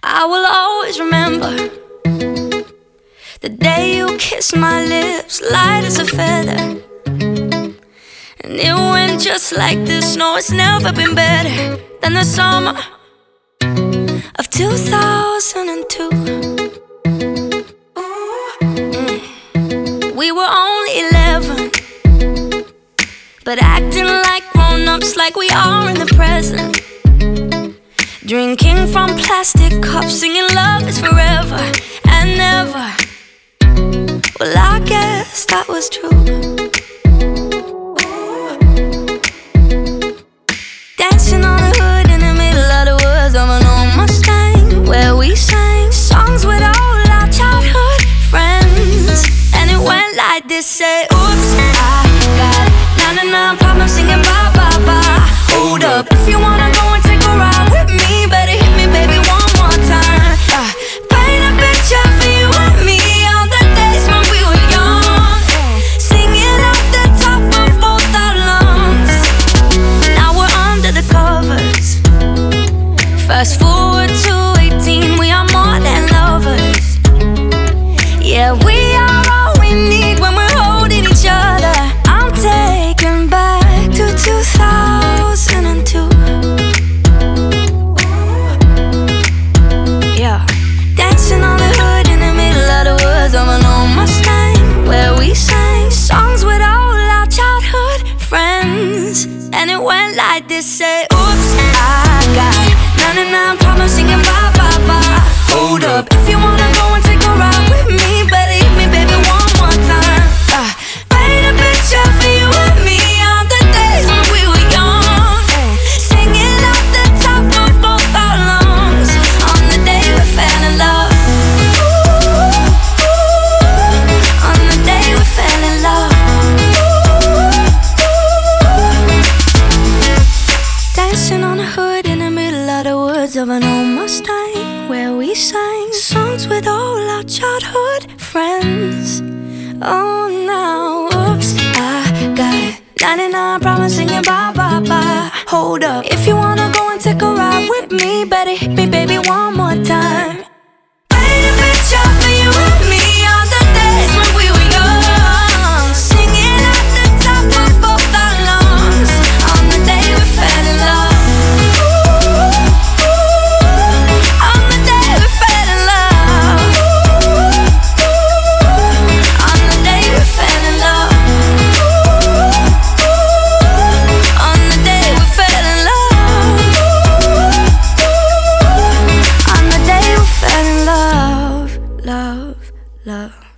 I will always remember the day you kissed my lips, light as a feather. And it went just like this. No, it's never been better than the summer of 2002. We were only 11, but acting like grown-ups, like we are in the present. Drinking from plastic cups, singing love is forever and never. Well, I guess that was true. Dancing on the hood in the middle of the woods of an old Mustang, where we sang songs with all our childhood friends. And it went like this, say, oops, I got 99 problems singing bye, bye, bye. Hold up, if you wanna go and take a ride with me, better hit me, baby, one more time. Paint a picture for you and me on the days when we were young, singing at the top of both our lungs. Now we're under the covers. Fast forward to 18, we are more than lovers. Yeah, we are all we need when we're holding each other. I'm taken back to 2002. Yeah, dancing on the hood in the middle of the woods of an old Mustang, where we sang songs with all our childhood friends. And it went like this, say, oops, I got 99 problems singing bye, bye, bye. Hold up, if you wanna go and take a ride with me, better hit me, baby, one more time. Paint a picture for you and me on the days when we were young, singing at the top of both our lungs on the day we fell in love. On the day we fell in love. Dancing on the hood in the middle of the woods of an old Mustang, where we sang songs with all our childhood friends. Oh, now, oops, I got 99 problems singing bye, bye, bye. Hold up, if you wanna go and take a ride with me, better hit me, baby, one more time. Paint a picture for you and me on the days when we were young, singing at the top of both our lungs on the day we fell in love. On the day we fell in love. On the day we fell in love. On the day we fell in love. On the day we fell in love. Love, love.